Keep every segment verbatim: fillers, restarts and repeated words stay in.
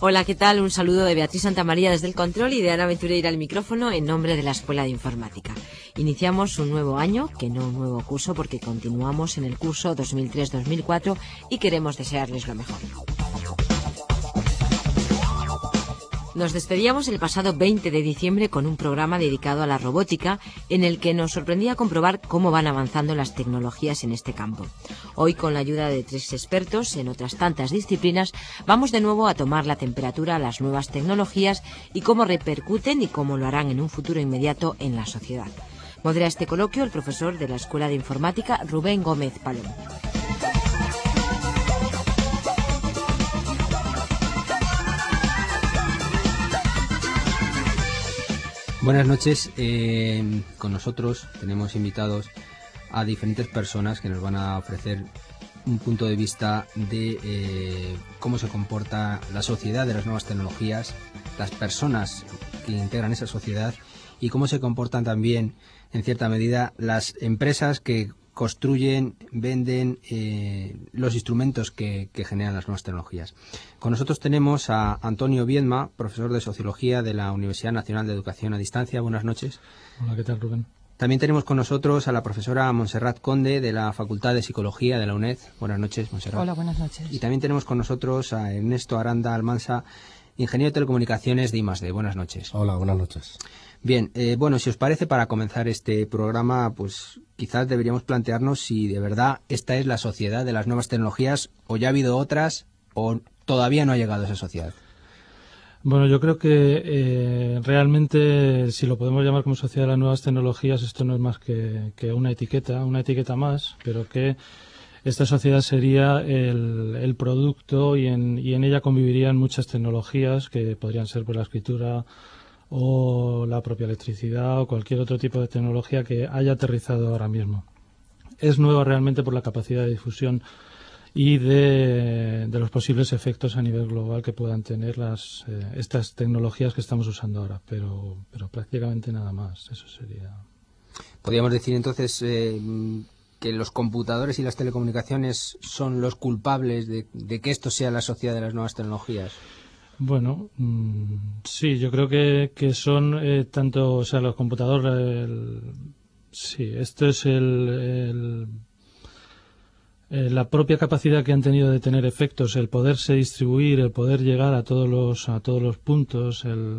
Hola, ¿qué tal? Un saludo de Beatriz Santamaría desde el control y de Ana Ventureira al micrófono en nombre de la Escuela de Informática. Iniciamos un nuevo año, que no un nuevo curso, porque continuamos en el curso dos mil tres dos mil cuatro y queremos desearles lo mejor. Nos despedíamos el pasado veinte de diciembre con un programa dedicado a la robótica en el que nos sorprendía comprobar cómo van avanzando las tecnologías en este campo. Hoy, con la ayuda de tres expertos en otras tantas disciplinas, vamos de nuevo a tomar la temperatura a las nuevas tecnologías y cómo repercuten y cómo lo harán en un futuro inmediato en la sociedad. Modera este coloquio el profesor de la Escuela de Informática, Rubén Gómez Palomo. Buenas noches. Eh, con nosotros tenemos invitados a diferentes personas que nos van a ofrecer un punto de vista de eh, cómo se comporta la sociedad de las nuevas tecnologías, las personas que integran esa sociedad y cómo se comportan también, en cierta medida, las empresas que construyen, venden eh, los instrumentos que, que generan las nuevas tecnologías. Con nosotros tenemos a Antonio Viedma, profesor de Sociología de la Universidad Nacional de Educación a Distancia. Buenas noches. Hola, ¿qué tal, Rubén? También tenemos con nosotros a la profesora Montserrat Conde de la Facultad de Psicología de la UNED. Buenas noches, Montserrat. Hola, buenas noches. Y también tenemos con nosotros a Ernesto Aranda Almansa, ingeniero de telecomunicaciones de I más D. Buenas noches. Hola, buenas noches. Bien, eh, bueno, si os parece, para comenzar este programa, pues quizás deberíamos plantearnos si de verdad esta es la sociedad de las nuevas tecnologías o ya ha habido otras o todavía no ha llegado a esa sociedad. Bueno, yo creo que eh, realmente, si lo podemos llamar como sociedad de las nuevas tecnologías, esto no es más que, que una etiqueta, una etiqueta más, pero que esta sociedad sería el, el producto y en, y en ella convivirían muchas tecnologías que podrían ser por la escritura o la propia electricidad o cualquier otro tipo de tecnología que haya aterrizado ahora mismo. Es nueva realmente por la capacidad de difusión y de, de los posibles efectos a nivel global que puedan tener las eh, estas tecnologías que estamos usando ahora, pero, pero prácticamente nada más. Eso sería. Podríamos decir entonces eh, que los computadores y las telecomunicaciones son los culpables de, de que esto sea la sociedad de las nuevas tecnologías. Bueno, mmm, sí, yo creo que, que son eh, tanto, o sea, los computadores, el, sí, esto es el, el eh, la propia capacidad que han tenido de tener efectos, el poderse distribuir, el poder llegar a todos los a todos los puntos, el,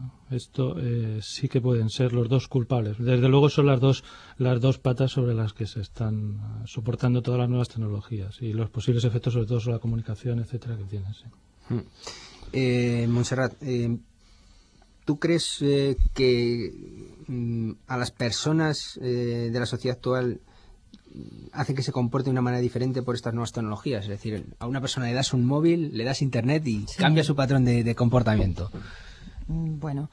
esto eh, sí que pueden ser los dos culpables. Desde luego son las dos las dos patas sobre las que se están soportando todas las nuevas tecnologías y los posibles efectos, sobre todo sobre la comunicación, etcétera, que tienen. Sí. Hmm. Eh, Montserrat, eh, ¿tú crees eh, que mm, a las personas eh, de la sociedad actual hace que se comporte de una manera diferente por estas nuevas tecnologías? Es decir, a una persona le das un móvil, le das internet y sí. Cambia su patrón de, de comportamiento. Bueno,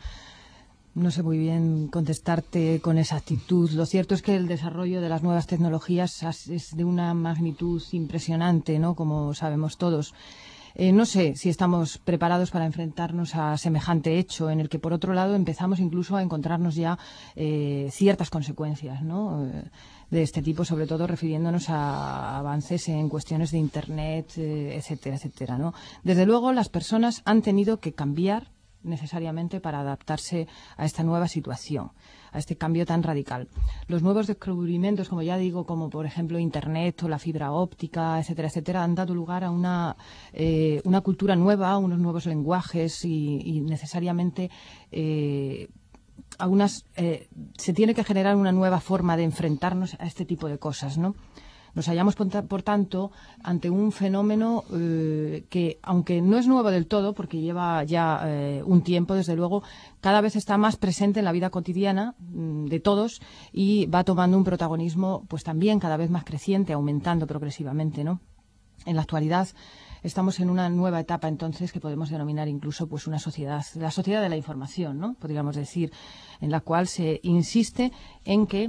no sé muy bien contestarte con exactitud. Lo cierto es que el desarrollo de las nuevas tecnologías es de una magnitud impresionante, ¿no? Como sabemos todos. Eh, no sé si estamos preparados para enfrentarnos a semejante hecho en el que, por otro lado, empezamos incluso a encontrarnos ya eh, ciertas consecuencias, ¿no? Eh, de este tipo, sobre todo refiriéndonos a avances en cuestiones de Internet, eh, etcétera, etcétera, ¿no? Desde luego, las personas han tenido que cambiar necesariamente para adaptarse a esta nueva situación, a este cambio tan radical. Los nuevos descubrimientos, como ya digo, como por ejemplo Internet o la fibra óptica, etcétera, etcétera, han dado lugar a una, eh, una cultura nueva, unos nuevos lenguajes y, y necesariamente eh, algunas, eh, se tiene que generar una nueva forma de enfrentarnos a este tipo de cosas, ¿no? Nos hallamos, por tanto, ante un fenómeno eh, que, aunque no es nuevo del todo, porque lleva ya eh, un tiempo, desde luego, cada vez está más presente en la vida cotidiana mmm, de todos y va tomando un protagonismo, pues también cada vez más creciente, aumentando progresivamente, ¿no? En la actualidad estamos en una nueva etapa, entonces, que podemos denominar incluso pues una sociedad, la sociedad de la información, ¿no? Podríamos decir, en la cual se insiste en que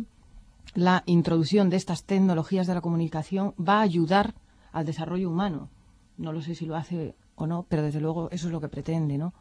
la introducción de estas tecnologías de la comunicación va a ayudar al desarrollo humano. No lo sé si lo hace o no, pero desde luego eso es lo que pretende, ¿no?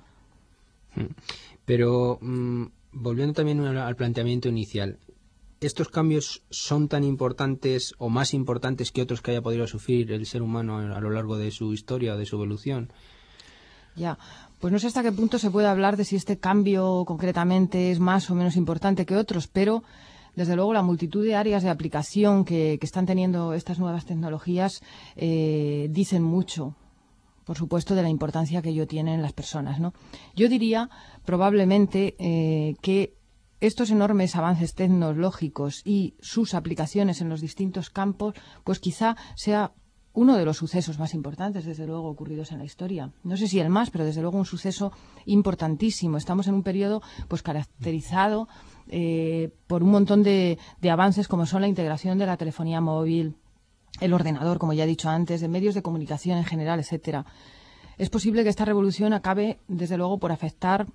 Pero, mmm, volviendo también al planteamiento inicial, ¿estos cambios son tan importantes o más importantes que otros que haya podido sufrir el ser humano a lo largo de su historia o de su evolución? Ya, pues no sé hasta qué punto se puede hablar de si este cambio concretamente es más o menos importante que otros, pero desde luego la multitud de áreas de aplicación que, que están teniendo estas nuevas tecnologías eh, dicen mucho, por supuesto, de la importancia que ello tiene en las personas, ¿no? Yo diría probablemente eh, que estos enormes avances tecnológicos y sus aplicaciones en los distintos campos, pues quizá sea uno de los sucesos más importantes, desde luego, ocurridos en la historia. No sé si el más, pero desde luego un suceso importantísimo. Estamos en un periodo pues caracterizado eh, por un montón de, de avances como son la integración de la telefonía móvil, el ordenador, como ya he dicho antes, de medios de comunicación en general, etcétera. Es posible que esta revolución acabe, desde luego, por afectar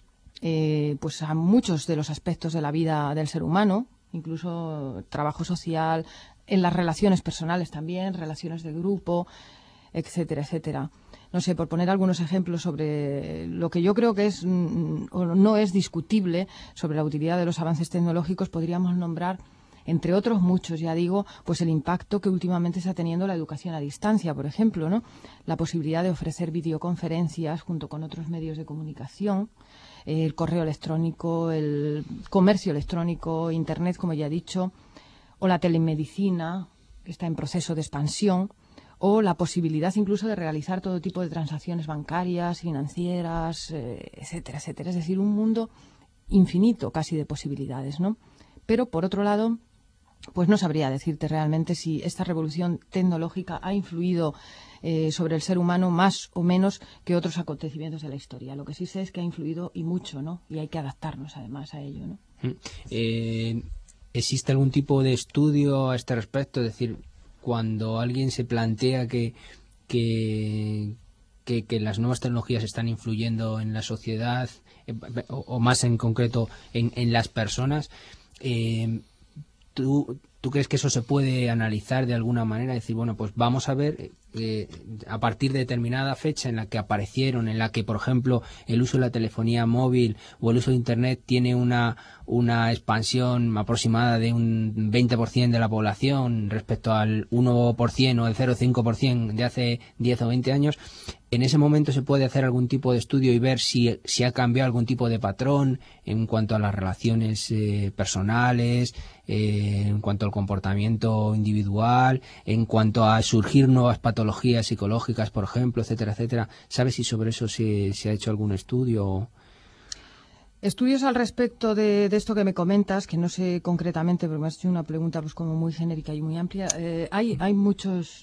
eh, pues a muchos de los aspectos de la vida del ser humano, incluso trabajo social, en las relaciones personales también, relaciones de grupo, etcétera, etcétera. No sé, por poner algunos ejemplos sobre lo que yo creo que es o no es discutible sobre la utilidad de los avances tecnológicos, podríamos nombrar, entre otros muchos, ya digo, pues el impacto que últimamente está teniendo la educación a distancia, por ejemplo, ¿no? La posibilidad de ofrecer videoconferencias junto con otros medios de comunicación, el correo electrónico, el comercio electrónico, Internet, como ya he dicho, o la telemedicina, que está en proceso de expansión, o la posibilidad incluso de realizar todo tipo de transacciones bancarias, financieras, eh, etcétera, etcétera. Es decir, un mundo infinito casi de posibilidades, ¿no? Pero, por otro lado, pues no sabría decirte realmente si esta revolución tecnológica ha influido eh, sobre el ser humano más o menos que otros acontecimientos de la historia. Lo que sí sé es que ha influido y mucho, ¿no? Y hay que adaptarnos además a ello, ¿no? Eh, ¿Existe algún tipo de estudio a este respecto? Es decir, cuando alguien se plantea que, que, que, que las nuevas tecnologías están influyendo en la sociedad, eh, o, o más en concreto en, en las personas, eh, ¿tú, ¿tú crees que eso se puede analizar de alguna manera? Decir, bueno, pues vamos a ver eh, a partir de determinada fecha en la que aparecieron, en la que, por ejemplo, el uso de la telefonía móvil o el uso de Internet tiene una, una expansión aproximada de un veinte por ciento de la población respecto al uno por ciento o el cero coma cinco por ciento de hace diez o veinte años. En ese momento se puede hacer algún tipo de estudio y ver si, si ha cambiado algún tipo de patrón en cuanto a las relaciones eh, personales, eh, en cuanto al comportamiento individual, en cuanto a surgir nuevas patologías psicológicas, por ejemplo, etcétera, etcétera. ¿Sabes si sobre eso se, se ha hecho algún estudio? Estudios al respecto de, de esto que me comentas, que no sé concretamente, porque me has hecho una pregunta pues como muy genérica y muy amplia. Eh, hay, hay muchos...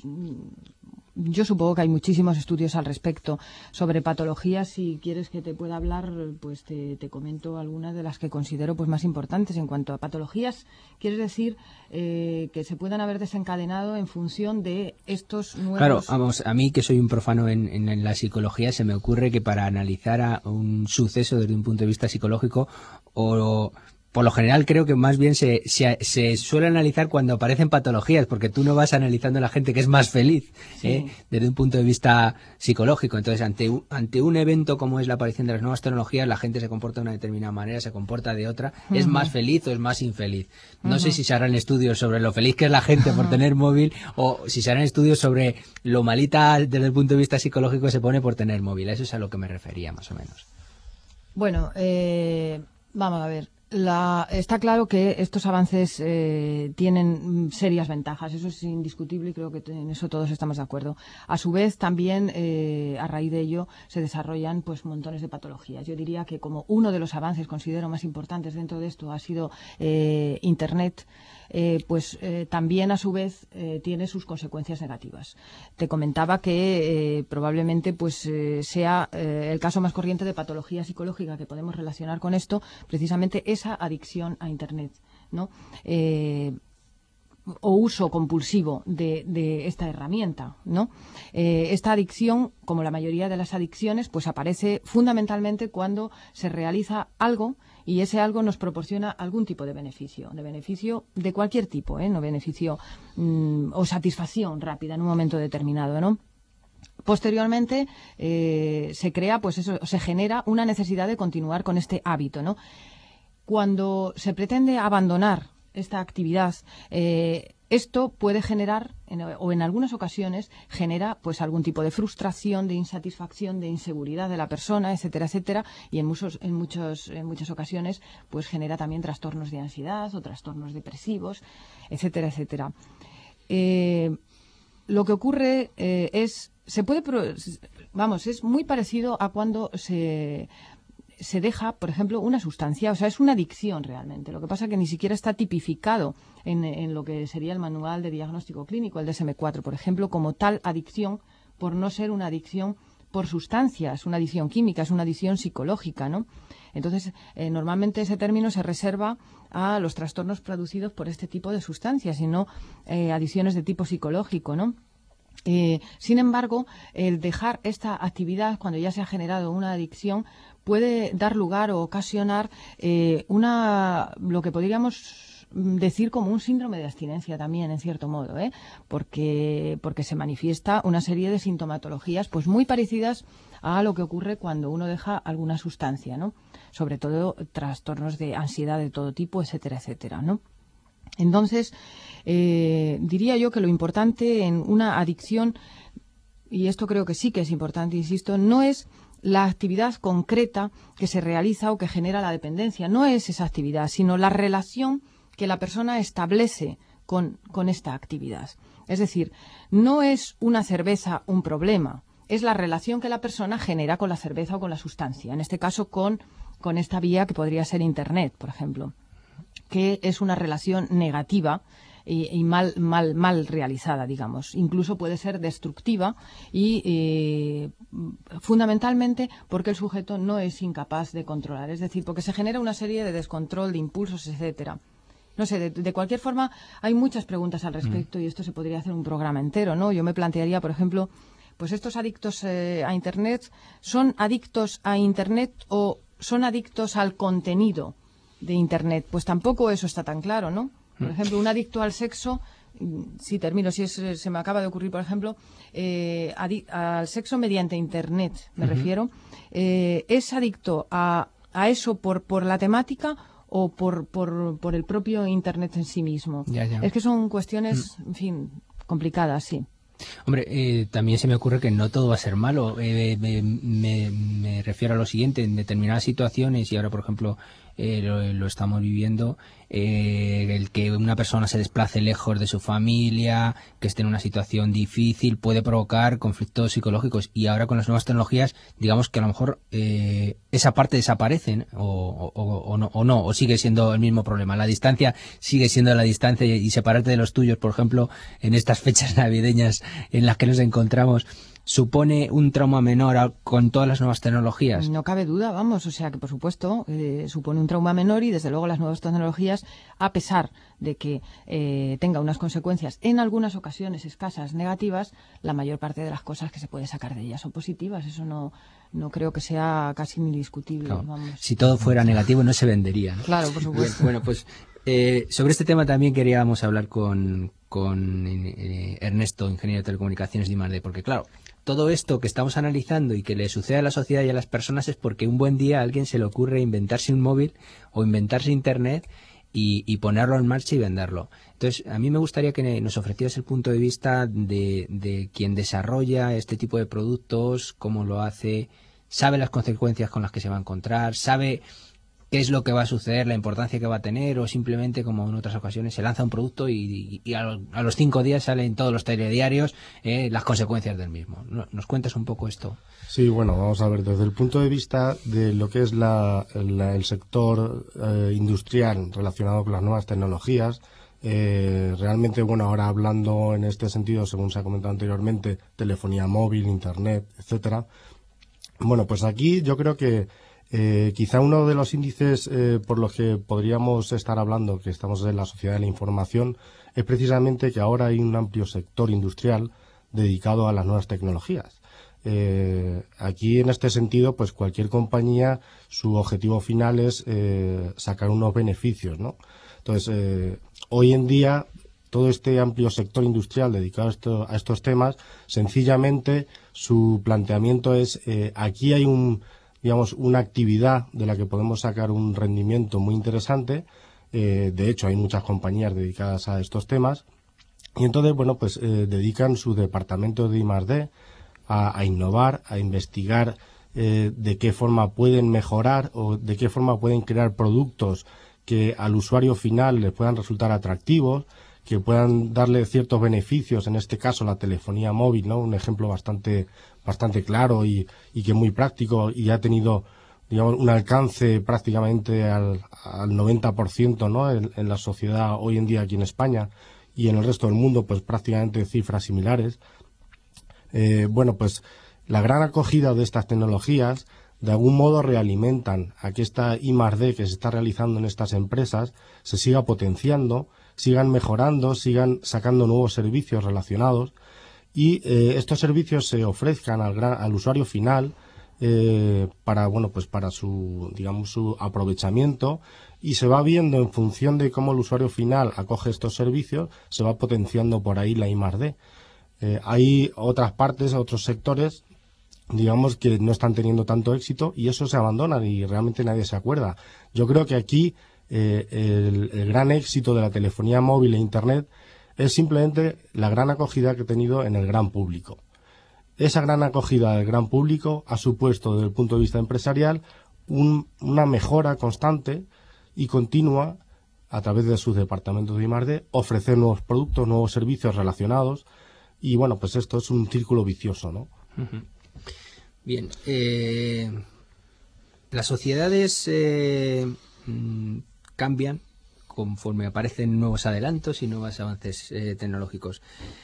Yo supongo que hay muchísimos estudios al respecto sobre patologías. Si quieres que te pueda hablar, pues te, te comento algunas de las que considero pues más importantes. En cuanto a patologías, ¿quieres decir eh, que se puedan haber desencadenado en función de estos nuevos...? Claro, vamos, a mí que soy un profano en, en, en la psicología, se me ocurre que para analizar a un suceso desde un punto de vista psicológico, o... por lo general creo que más bien se, se, se suele analizar cuando aparecen patologías, porque tú no vas analizando a la gente que es más feliz, sí. ¿eh? Desde un punto de vista psicológico. Entonces, ante, ante un evento como es la aparición de las nuevas tecnologías, la gente se comporta de una determinada manera, se comporta de otra, uh-huh. es más feliz o es más infeliz. No uh-huh. sé si se harán estudios sobre lo feliz que es la gente uh-huh. por tener móvil, o si se harán estudios sobre lo malita desde el punto de vista psicológico que se pone por tener móvil. Eso es a lo que me refería, más o menos. Bueno, eh, vamos a ver. La, está claro que estos avances eh, tienen serias ventajas, eso es indiscutible y creo que en eso todos estamos de acuerdo. A su vez, también eh, a raíz de ello se desarrollan pues montones de patologías. Yo diría que como uno de los avances considero más importantes dentro de esto ha sido eh, Internet, eh, pues eh, también a su vez eh, tiene sus consecuencias negativas. Te comentaba que eh, probablemente pues eh, sea eh, el caso más corriente de patología psicológica que podemos relacionar con esto, precisamente esa adicción a Internet, ¿no? Eh, o uso compulsivo de, de esta herramienta, ¿no? Eh, esta adicción, como la mayoría de las adicciones, pues aparece fundamentalmente cuando se realiza algo y ese algo nos proporciona algún tipo de beneficio, de beneficio de cualquier tipo, ¿eh? No beneficio mmm, o satisfacción rápida en un momento determinado, ¿no? Posteriormente eh, se crea, pues eso, se genera una necesidad de continuar con este hábito, ¿no? Cuando se pretende abandonar esta actividad, eh, esto puede generar, en, o en algunas ocasiones, genera pues algún tipo de frustración, de insatisfacción, de inseguridad de la persona, etcétera, etcétera, y en muchos, en muchos, en muchas ocasiones, pues genera también trastornos de ansiedad o trastornos depresivos, etcétera, etcétera. Eh, lo que ocurre eh, es, se puede, vamos, es muy parecido a cuando se se deja, por ejemplo, una sustancia, o sea, es una adicción realmente. Lo que pasa es que ni siquiera está tipificado en, en lo que sería el manual de diagnóstico clínico, el D S M cuatro, por ejemplo, como tal adicción, por no ser una adicción por sustancias, una adicción química, es una adicción psicológica, ¿no? Entonces, eh, normalmente ese término se reserva a los trastornos producidos por este tipo de sustancias y no eh, adicciones de tipo psicológico, ¿no? Eh, sin embargo, el dejar esta actividad cuando ya se ha generado una adicción puede dar lugar o ocasionar eh, una, lo que podríamos decir como un síndrome de abstinencia también, en cierto modo, ¿eh? porque, porque se manifiesta una serie de sintomatologías pues muy parecidas a lo que ocurre cuando uno deja alguna sustancia, ¿no? Sobre todo trastornos de ansiedad de todo tipo, etcétera, etcétera, ¿no? Entonces, eh, diría yo que lo importante en una adicción, y esto creo que sí que es importante, insisto, no es la actividad concreta que se realiza o que genera la dependencia, no es esa actividad, sino la relación que la persona establece con, con esta actividad. Es decir, no es una cerveza un problema, es la relación que la persona genera con la cerveza o con la sustancia, en este caso con, con esta vía que podría ser Internet, por ejemplo, que es una relación negativa y, y mal, mal, mal realizada, digamos. Incluso puede ser destructiva y eh, fundamentalmente porque el sujeto no es incapaz de controlar, es decir, porque se genera una serie de descontrol, de impulsos, etcétera. No sé, de, de cualquier forma, hay muchas preguntas al respecto mm. y esto se podría hacer un programa entero, ¿no? Yo me plantearía, por ejemplo, pues estos adictos eh, a Internet, ¿son adictos a Internet o son adictos al contenido de Internet? Pues tampoco eso está tan claro, ¿no? Por ejemplo, un adicto al sexo, si termino, si es, se me acaba de ocurrir, por ejemplo, eh, al sexo mediante Internet, me uh-huh. refiero, eh, ¿es adicto a, a eso por, por la temática o por, por, por el propio Internet en sí mismo? Ya, ya. Es que son cuestiones, en fin, complicadas, sí. Hombre, eh, también se me ocurre que no todo va a ser malo. Eh, me, me, me refiero a lo siguiente, en determinadas situaciones, y ahora, por ejemplo, eh, lo, lo estamos viviendo, eh, el que una persona se desplace lejos de su familia, que esté en una situación difícil, puede provocar conflictos psicológicos. Y ahora con las nuevas tecnologías, digamos que a lo mejor eh, esa parte desaparece, o, o, o, no, o no, o sigue siendo el mismo problema. La distancia sigue siendo la distancia, y, y separarte de los tuyos, por ejemplo, en estas fechas navideñas en las que nos encontramos, ¿supone un trauma menor con todas las nuevas tecnologías? No cabe duda, vamos, o sea que por supuesto eh, supone un trauma menor, y desde luego las nuevas tecnologías, a pesar de que eh, tenga unas consecuencias en algunas ocasiones escasas negativas, la mayor parte de las cosas que se puede sacar de ellas son positivas. Eso no, no creo que sea casi ni discutible. Claro. Vamos. Si todo fuera negativo no se vendería, ¿no? Claro, por supuesto. Bueno, pues eh, sobre este tema también queríamos hablar con, con eh, Ernesto, ingeniero de telecomunicaciones de I más D, porque claro, todo esto que estamos analizando y que le sucede a la sociedad y a las personas es porque un buen día a alguien se le ocurre inventarse un móvil o inventarse Internet y, y ponerlo en marcha y venderlo. Entonces, a mí me gustaría que nos ofrecieras el punto de vista de, de quien desarrolla este tipo de productos, cómo lo hace, sabe las consecuencias con las que se va a encontrar, sabe qué es lo que va a suceder, la importancia que va a tener, o simplemente, como en otras ocasiones, se lanza un producto y, y a, a los cinco días salen todos los telediarios eh, las consecuencias del mismo. ¿Nos cuentas un poco esto? Sí, bueno, vamos a ver, desde el punto de vista de lo que es la, la, el sector eh, industrial relacionado con las nuevas tecnologías, eh, realmente, bueno, ahora hablando en este sentido, según se ha comentado anteriormente, telefonía móvil, Internet, etcétera. Bueno, pues aquí yo creo que Eh, quizá uno de los índices eh, por los que podríamos estar hablando, que estamos en la sociedad de la información, es precisamente que ahora hay un amplio sector industrial dedicado a las nuevas tecnologías. Eh, aquí, en este sentido, pues cualquier compañía, su objetivo final es eh, sacar unos beneficios, ¿no? Entonces, eh, hoy en día, todo este amplio sector industrial dedicado a, esto, a estos temas, sencillamente su planteamiento es, eh, aquí hay un digamos, una actividad de la que podemos sacar un rendimiento muy interesante. Eh, de hecho, hay muchas compañías dedicadas a estos temas, Y entonces, bueno, pues eh, dedican su departamento de I más D a, a innovar, a investigar eh, de qué forma pueden mejorar o de qué forma pueden crear productos que al usuario final le puedan resultar atractivos, que puedan darle ciertos beneficios, en este caso la telefonía móvil, ¿no? Un ejemplo bastante bastante claro y, y que muy práctico y ha tenido, digamos, un alcance prácticamente al, al noventa por ciento, ¿no? En, en la sociedad hoy en día aquí en España y en el resto del mundo, pues prácticamente cifras similares. Eh, bueno, pues la gran acogida de estas tecnologías de algún modo realimentan a que esta I más D que se está realizando en estas empresas se siga potenciando, sigan mejorando, sigan sacando nuevos servicios relacionados y eh, estos servicios se ofrezcan al, gran, al usuario final eh, para, bueno, pues para su, digamos, su aprovechamiento, y se va viendo en función de cómo el usuario final acoge estos servicios, se va potenciando por ahí la I más D. Eh, hay otras partes, otros sectores, digamos, que no están teniendo tanto éxito y eso se abandona y realmente nadie se acuerda. Yo creo que aquí eh, el, el gran éxito de la telefonía móvil e Internet es simplemente la gran acogida que ha tenido en el gran público. Esa gran acogida del gran público ha supuesto, desde el punto de vista empresarial, un, una mejora constante y continua a través de sus departamentos de I más D, ofrecer nuevos productos, nuevos servicios relacionados y, bueno, pues esto es un círculo vicioso, ¿no? Uh-huh. Bien, eh, las sociedades eh, mmm, cambian conforme aparecen nuevos adelantos y nuevos avances eh, tecnológicos.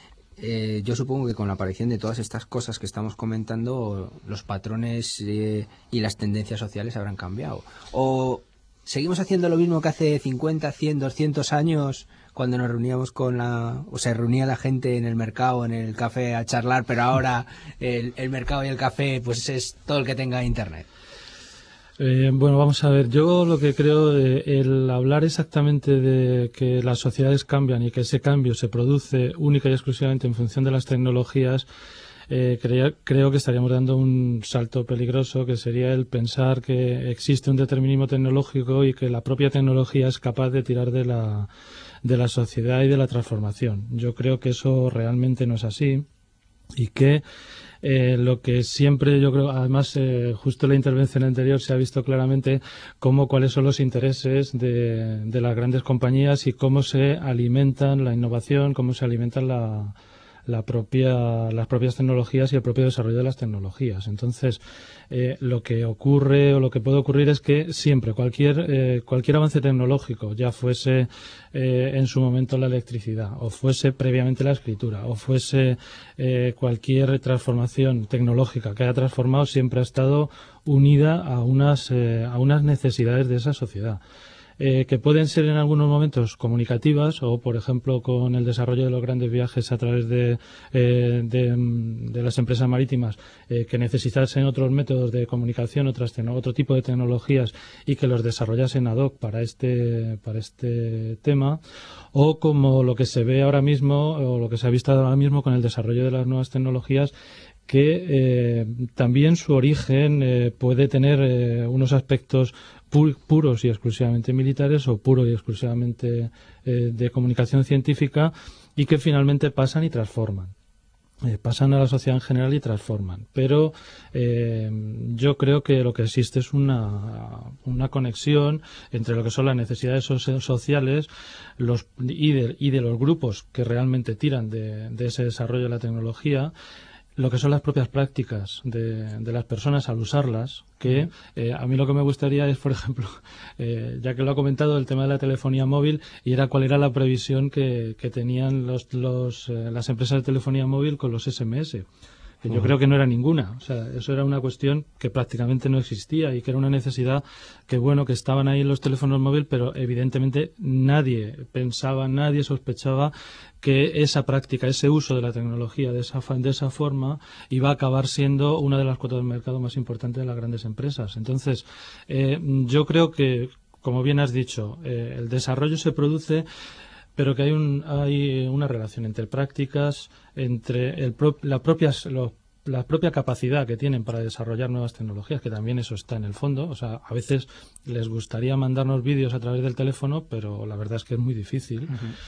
Eh, yo supongo que con la aparición de todas estas cosas que estamos comentando, los patrones eh, y las tendencias sociales habrán cambiado. ¿O seguimos haciendo lo mismo que hace cincuenta, cien, doscientos años, cuando nos reuníamos con la, o se reunía la gente en el mercado, en el café a charlar, pero ahora el, el mercado y el café pues es todo el que tenga internet? Eh, bueno, vamos a ver, yo lo que creo, eh, el hablar exactamente de que las sociedades cambian y que ese cambio se produce única y exclusivamente en función de las tecnologías, eh, creo, creo que estaríamos dando un salto peligroso, que sería el pensar que existe un determinismo tecnológico y que la propia tecnología es capaz de tirar de la, de la sociedad y de la transformación. Yo creo que eso realmente no es así y que Eh, lo que siempre yo creo, además eh, justo en la intervención anterior se ha visto claramente cómo cuáles son los intereses de, de las grandes compañías y cómo se alimentan la innovación, cómo se alimentan la, la propia, las propias tecnologías y el propio desarrollo de las tecnologías. Entonces, eh, lo que ocurre o lo que puede ocurrir es que siempre cualquier eh, cualquier avance tecnológico, ya fuese eh, en su momento la electricidad, o fuese previamente la escritura, o fuese eh, cualquier transformación tecnológica que haya transformado, siempre ha estado unida a unas eh, a unas necesidades de esa sociedad. Eh, que pueden ser en algunos momentos comunicativas o, por ejemplo, con el desarrollo de los grandes viajes a través de, eh, de, de las empresas marítimas, eh, que necesitasen otros métodos de comunicación, otras otro tipo de tecnologías y que los desarrollasen ad hoc para este, para este tema, o como lo que se ve ahora mismo o lo que se ha visto ahora mismo con el desarrollo de las nuevas tecnologías, que eh, también su origen eh, puede tener eh, unos aspectos pu puros y exclusivamente militares o puro y exclusivamente eh, de comunicación científica y que finalmente pasan y transforman. Eh, pasan a la sociedad en general y transforman. Pero eh, yo creo que lo que existe es una, una conexión entre lo que son las necesidades so sociales los, y, de, y de los grupos que realmente tiran de, de ese desarrollo de la tecnología, lo que son las propias prácticas de, de las personas al usarlas, que eh, a mí lo que me gustaría es, por ejemplo, eh, ya que lo ha comentado, el tema de la telefonía móvil, y era cuál era la previsión que, que tenían los, los, eh, las empresas de telefonía móvil con los ese eme ese. Que yo uh-huh. creo que no era ninguna. O sea, eso era una cuestión que prácticamente no existía y que era una necesidad que, bueno, que estaban ahí en los teléfonos móviles, pero evidentemente nadie pensaba, nadie sospechaba que esa práctica, ese uso de la tecnología de esa, de esa forma iba a acabar siendo una de las cuotas del mercado más importantes de las grandes empresas. Entonces, eh, yo creo que, como bien has dicho, eh, el desarrollo se produce, pero que hay, un, hay una relación entre prácticas, entre el pro, la, propia, lo, la propia capacidad que tienen para desarrollar nuevas tecnologías, que también eso está en el fondo. O sea, a veces les gustaría mandarnos vídeos a través del teléfono, pero la verdad es que es muy difícil. Uh-huh.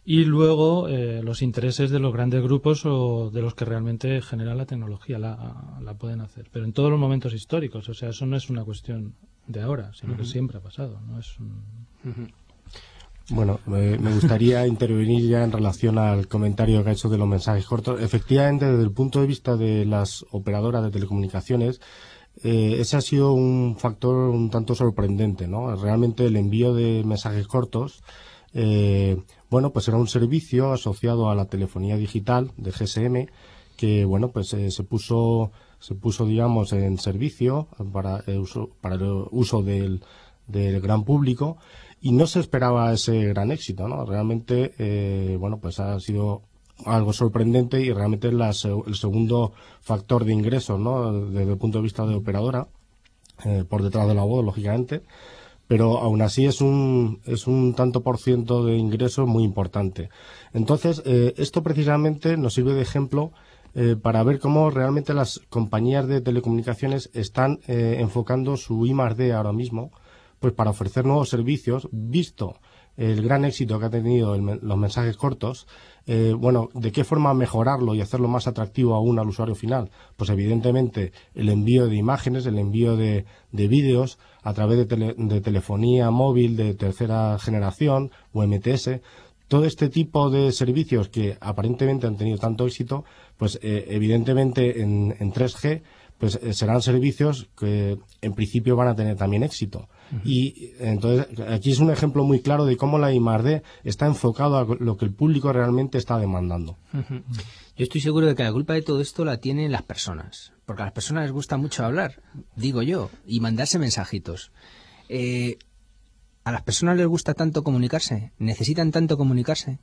y luego eh, los intereses de los grandes grupos o de los que realmente generan la tecnología, la, la pueden hacer. Pero en todos los momentos históricos, o sea, eso no es una cuestión de ahora, sino uh-huh. que siempre ha pasado. ¿No? Es un... uh-huh. Bueno, me, me gustaría intervenir ya en relación al comentario que ha hecho de los mensajes cortos. Efectivamente, desde el punto de vista de las operadoras de telecomunicaciones, eh, ese ha sido un factor un tanto sorprendente, ¿no? Realmente el envío de mensajes cortos, eh, bueno, pues era un servicio asociado a la telefonía digital de G S M que, bueno, pues eh, se puso, se puso, digamos, en servicio para el uso, para el uso del, del gran público. Y no se esperaba ese gran éxito, ¿no? Realmente, eh, bueno, pues ha sido algo sorprendente y realmente es la, el segundo factor de ingresos, ¿no? Desde el punto de vista de operadora, eh, por detrás de la voz, lógicamente. Pero aún así es un, es un tanto por ciento de ingresos muy importante. Entonces, eh, esto precisamente nos sirve de ejemplo eh, para ver cómo realmente las compañías de telecomunicaciones están eh, enfocando su I más D ahora mismo, pues para ofrecer nuevos servicios, visto el gran éxito que ha tenido el, los mensajes cortos, eh, bueno, ¿de qué forma mejorarlo y hacerlo más atractivo aún al usuario final? Pues evidentemente el envío de imágenes, el envío de, de vídeos a través de, tele, de telefonía móvil de tercera generación o M T S, todo este tipo de servicios que aparentemente han tenido tanto éxito, pues eh, evidentemente en, en tres G pues eh, serán servicios que en principio van a tener también éxito. Uh-huh. Y entonces aquí es un ejemplo muy claro de cómo la I más D está enfocado a lo que el público realmente está demandando. Uh-huh. Yo estoy seguro de que la culpa de todo esto la tienen las personas, porque a las personas les gusta mucho hablar, digo yo, y mandarse mensajitos. Eh, ¿A las personas les gusta tanto comunicarse? ¿Necesitan tanto comunicarse?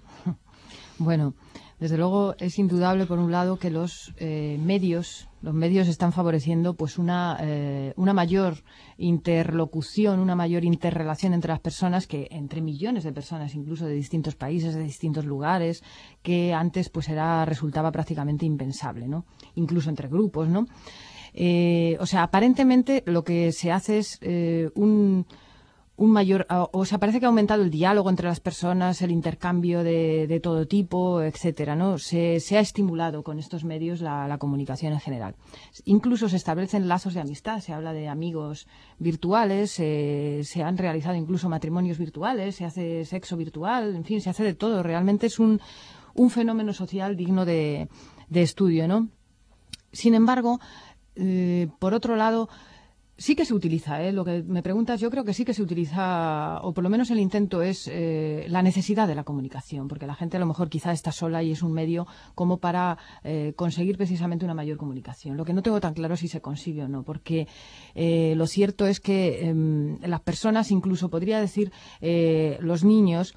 Bueno, desde luego es indudable, por un lado, que los eh, medios, los medios están favoreciendo pues una, eh, una mayor interlocución, una mayor interrelación entre las personas, que entre millones de personas, incluso de distintos países, de distintos lugares, que antes pues era resultaba prácticamente impensable, ¿no? Incluso entre grupos, ¿no? Eh, o sea, aparentemente lo que se hace es eh, un un mayor, o sea, parece que ha aumentado el diálogo entre las personas, el intercambio de, de todo tipo, etcétera, ¿no? Se, se ha estimulado con estos medios la, la comunicación en general. Incluso se establecen lazos de amistad, se habla de amigos virtuales, eh, se han realizado incluso matrimonios virtuales, se hace sexo virtual, en fin, se hace de todo. Realmente es un, un fenómeno social digno de, de estudio, ¿no? Sin embargo, eh, por otro lado, sí que se utiliza, ¿eh? Lo que me preguntas, yo creo que sí que se utiliza, o por lo menos el intento es eh, la necesidad de la comunicación, porque la gente a lo mejor quizá está sola y es un medio como para eh, conseguir precisamente una mayor comunicación. Lo que no tengo tan claro es si se consigue o no, porque eh, lo cierto es que eh, las personas, incluso podría decir eh, los niños,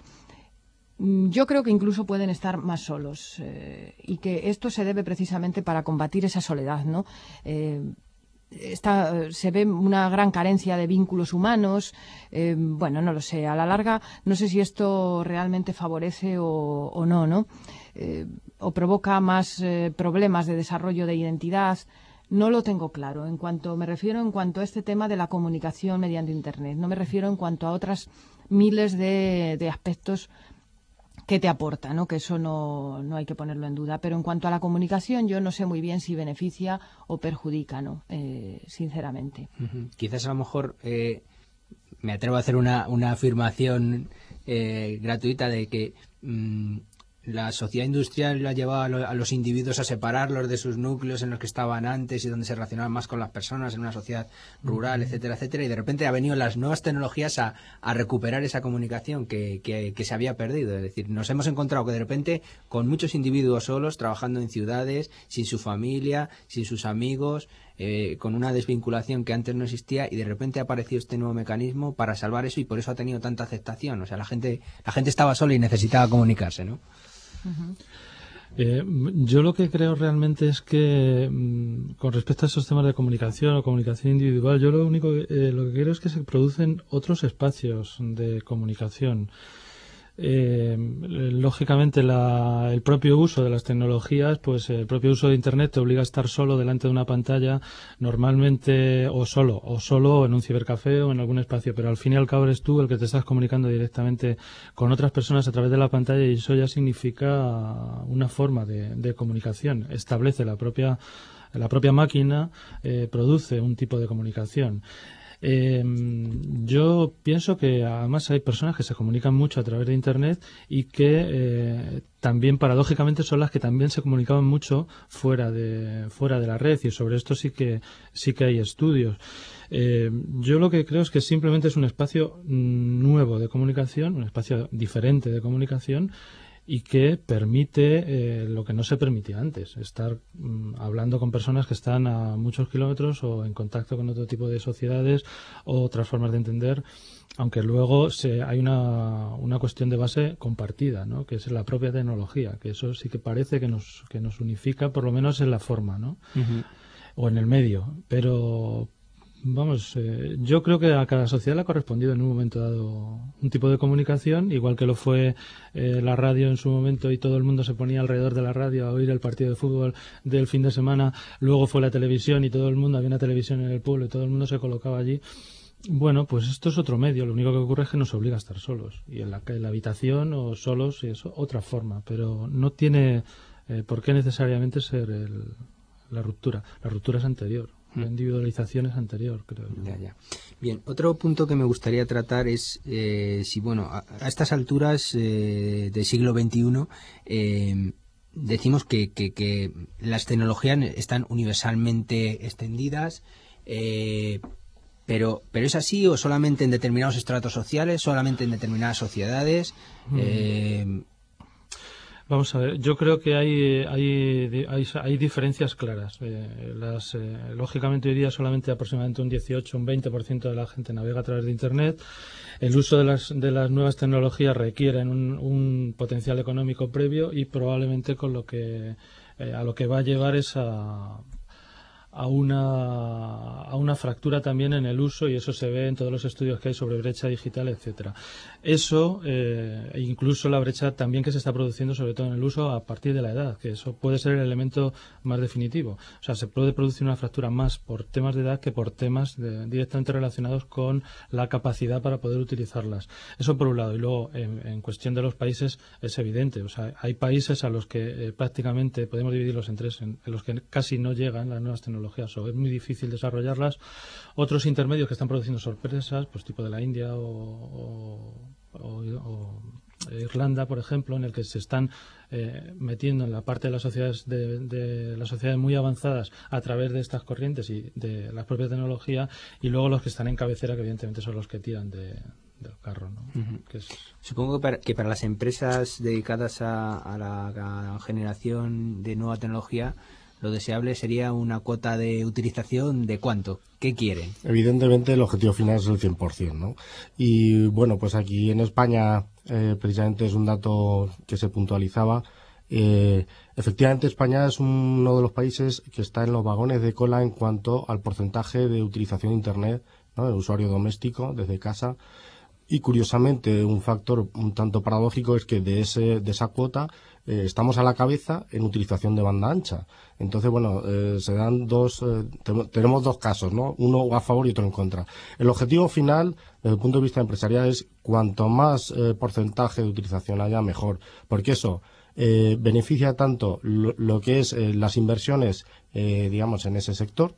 yo creo que incluso pueden estar más solos eh, y que esto se debe precisamente para combatir esa soledad, ¿no? Eh, Está, se ve una gran carencia de vínculos humanos, eh, bueno, no lo sé, a la larga no sé si esto realmente favorece o, o no, ¿no? Eh, o provoca más eh, problemas de desarrollo de identidad, no lo tengo claro. En cuanto me refiero en cuanto a este tema de la comunicación mediante Internet, no me refiero en cuanto a otras miles de, de aspectos que te aporta, ¿no? Que eso no, no hay que ponerlo en duda. Pero en cuanto a la comunicación, yo no sé muy bien si beneficia o perjudica, ¿no? Eh, sinceramente. Uh-huh. Quizás a lo mejor eh, me atrevo a hacer una, una afirmación eh, gratuita de que mmm, la sociedad industrial ha llevado a, lo, a los individuos a separarlos de sus núcleos en los que estaban antes y donde se relacionaban más con las personas en una sociedad rural, etcétera, etcétera, y de repente ha venido las nuevas tecnologías a, a recuperar esa comunicación que, que, que se había perdido. Es decir, nos hemos encontrado que de repente con muchos individuos solos, trabajando en ciudades, sin su familia, sin sus amigos, eh, con una desvinculación que antes no existía, y de repente ha aparecido este nuevo mecanismo para salvar eso, y por eso ha tenido tanta aceptación. O sea, la gente, la gente estaba sola y necesitaba comunicarse, ¿no? Uh-huh. Eh, yo lo que creo realmente es que mm, con respecto a esos temas de comunicación o comunicación individual, yo lo único que, eh, lo que creo es que se producen otros espacios de comunicación. Eh, lógicamente la, el propio uso de las tecnologías, pues el propio uso de Internet te obliga a estar solo delante de una pantalla, normalmente o solo, o solo en un cibercafé o en algún espacio, pero al fin y al cabo eres tú el que te estás comunicando directamente con otras personas a través de la pantalla, y eso ya significa una forma de, de comunicación. Establece la propia, la propia máquina, eh, produce un tipo de comunicación. Eh, yo pienso que además hay personas que se comunican mucho a través de Internet y que eh, también paradójicamente son las que también se comunicaban mucho fuera de fuera de la red, y sobre esto sí que sí que hay estudios. Eh, yo lo que creo es que simplemente es un espacio nuevo de comunicación, un espacio diferente de comunicación, y que permite eh, lo que no se permitía antes, estar mm, hablando con personas que están a muchos kilómetros o en contacto con otro tipo de sociedades o otras formas de entender, aunque luego se, hay una, una cuestión de base compartida, ¿no?, que es la propia tecnología, que eso sí que parece que nos, que nos unifica, por lo menos en la forma, ¿no? Uh-huh. O en el medio, pero... Vamos, eh, yo creo que a cada sociedad le ha correspondido en un momento dado un tipo de comunicación, igual que lo fue eh, la radio en su momento, y todo el mundo se ponía alrededor de la radio a oír el partido de fútbol del fin de semana. Luego fue la televisión y todo el mundo, había una televisión en el pueblo y todo el mundo se colocaba allí. Bueno, pues esto es otro medio. Lo único que ocurre es que nos obliga a estar solos, y en la, en la habitación o solos es otra forma, pero no tiene eh, por qué necesariamente ser el, la ruptura. La ruptura es anterior. La individualización es anterior, creo. Ya, ya. Bien, otro punto que me gustaría tratar es eh, si, bueno, a, a estas alturas eh, del siglo veintiuno eh, decimos que, que, que las tecnologías están universalmente extendidas, eh, pero, pero ¿es así o solamente en determinados estratos sociales, solamente en determinadas sociedades? Mm. Eh, Vamos a ver, yo creo que hay hay, hay, hay diferencias claras. Eh, las, eh, lógicamente hoy día solamente aproximadamente un dieciocho, un veinte por ciento de la gente navega a través de Internet. El uso de las, de las nuevas tecnologías requiere un, un potencial económico previo, y probablemente con lo que eh, a lo que va a llevar es a... a una a una fractura también en el uso, y eso se ve en todos los estudios que hay sobre brecha digital, etcétera. Eso, eh, e incluso la brecha también que se está produciendo sobre todo en el uso a partir de la edad, que eso puede ser el elemento más definitivo. O sea, se puede producir una fractura más por temas de edad que por temas de, directamente relacionados con la capacidad para poder utilizarlas. Eso por un lado. Y luego, en, en cuestión de los países, es evidente. O sea, hay países a los que eh, prácticamente podemos dividirlos en tres, en, en los que casi no llegan las nuevas tecnologías, o es muy difícil desarrollarlas. Otros intermedios que están produciendo sorpresas, pues tipo de la India o, o, o, o Irlanda, por ejemplo, en el que se están eh, metiendo en la parte de las sociedades de, de las sociedades muy avanzadas a través de estas corrientes y de la propia tecnología, y luego los que están en cabecera, que evidentemente son los que tiran de del carro, ¿no? Uh-huh. Que es... Supongo que para, que para las empresas dedicadas a, a, la, a la generación de nueva tecnología, lo deseable sería una cuota de utilización de ¿cuánto? ¿Qué quieren? Evidentemente el objetivo final es el cien por ciento, ¿no? Y bueno, pues aquí en España eh, precisamente es un dato que se puntualizaba. Eh, efectivamente España es uno de los países que está en los vagones de cola en cuanto al porcentaje de utilización de Internet, ¿no?, de usuario doméstico desde casa. Y curiosamente, un factor un tanto paradójico es que de ese de esa cuota eh, estamos a la cabeza en utilización de banda ancha. Entonces, bueno, eh, se dan dos, eh, te, tenemos dos casos, ¿no? Uno a favor y otro en contra. El objetivo final, desde el punto de vista empresarial, es cuanto más eh, porcentaje de utilización haya, mejor. Porque eso eh, beneficia tanto lo, lo que es eh, las inversiones, eh, digamos, en ese sector.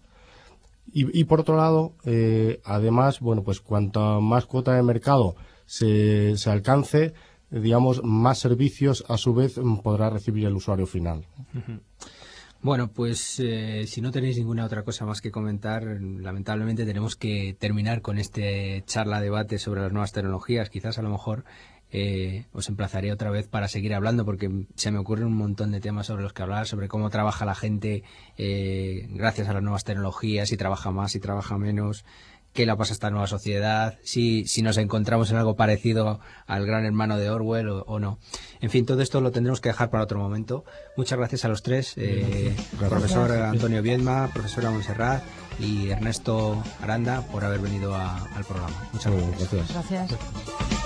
Y, y por otro lado, eh, además, bueno, pues cuanto más cuota de mercado se, se alcance, eh, digamos, más servicios a su vez podrá recibir el usuario final. Uh-huh. Bueno, pues eh, si no tenéis ninguna otra cosa más que comentar, lamentablemente tenemos que terminar con este charla debate sobre las nuevas tecnologías. Quizás a lo mejor Eh, os emplazaré otra vez para seguir hablando, porque se me ocurren un montón de temas sobre los que hablar, sobre cómo trabaja la gente eh, gracias a las nuevas tecnologías, si trabaja más, si trabaja menos, qué le pasa a esta nueva sociedad, si, si nos encontramos en algo parecido al Gran Hermano de Orwell o, o no. En fin, todo esto lo tendremos que dejar para otro momento. Muchas gracias a los tres, eh, profesor Antonio Viedma, profesora Montserrat y Ernesto Aranda, por haber venido a, al programa. Muchas gracias. Gracias.